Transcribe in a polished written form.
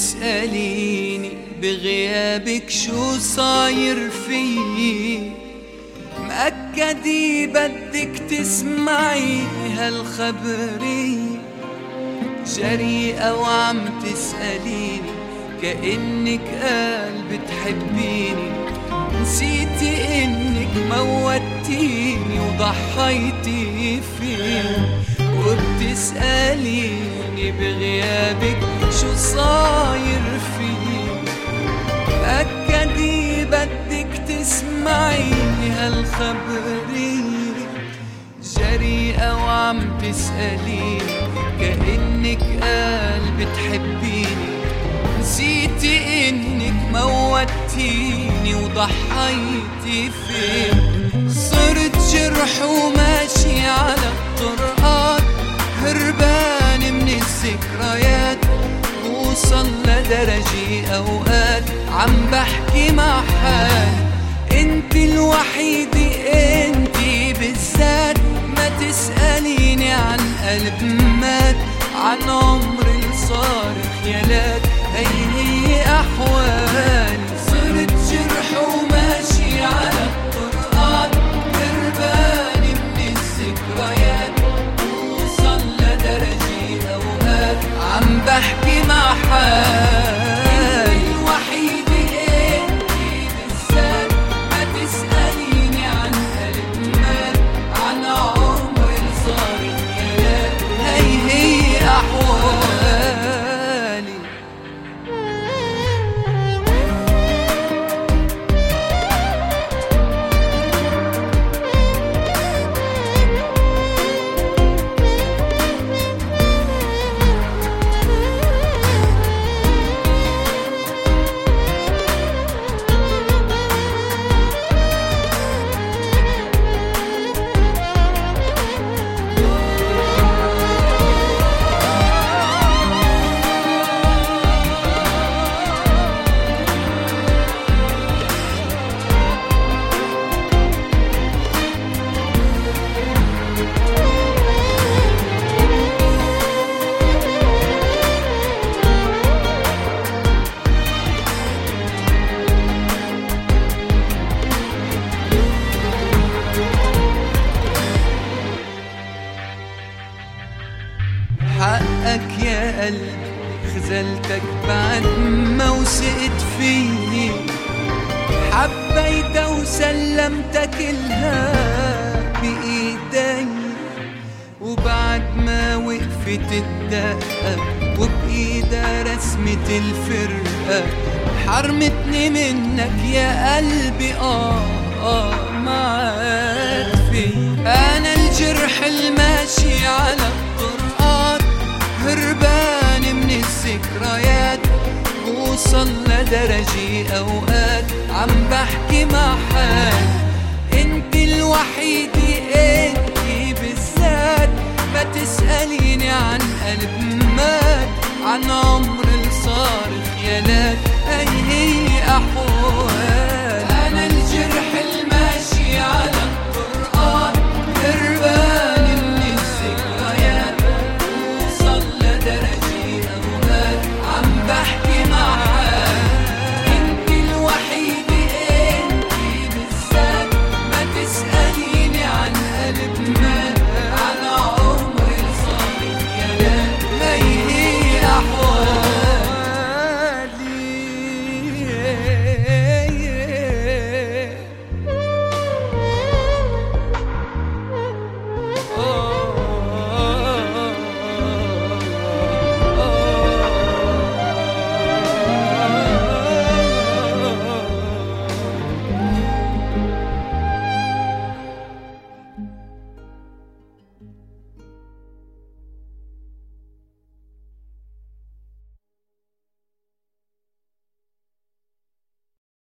وبتسأليني بغيابك شو صاير فيي، مأكدي بدك تسمعي هالخبرية، جريئة وعم تسأليني كأنك قال بتحبيني، نسيتي انك موتيني وضحيتي فيني، وبتسأليني بغيابك شو صاير فيي، مأكدي بدك تسمعي هالخبرية، جريئة وعم تسأليني كأنك قال بتحبيني، نسيتي انك موتيني وضحيتي فيني، صرت جرح وماشي على الطرقات، هربان من الذكريات، وصل لدرجة اوقات عم بحكي مع حالي، انت الوحيدة انت بالذات، ما تسأليني عن قلب مات، عن عمر صار خيالات، هي أحوالي، صرت جرح وماشي على الطرقات، هربان من الذكريات، وصل لدرجة أوقات عم بحكي مع حالي، الوحيدة انتي بالذات، ما تسأليني عن قلب مات، عن عمر صار خيالات، هي أحوالي. حقك يا قلبي خذلتك بعد ما وثقت فيي، حبيتها وسلمتها كلها بإيدي، وبعد ما وقفت الدقة وبإيدها رسمة الفرقة، حرمتني منك يا قلبي ما عاد في، أنا الجرح الماشي على الطرقات، هربان من الذكريات، وصل لدرجة أوقات عم بحكي مع حالي، انت الوحيدة انت بالذات، ما تسأليني عن قلب مات، عن عمر صار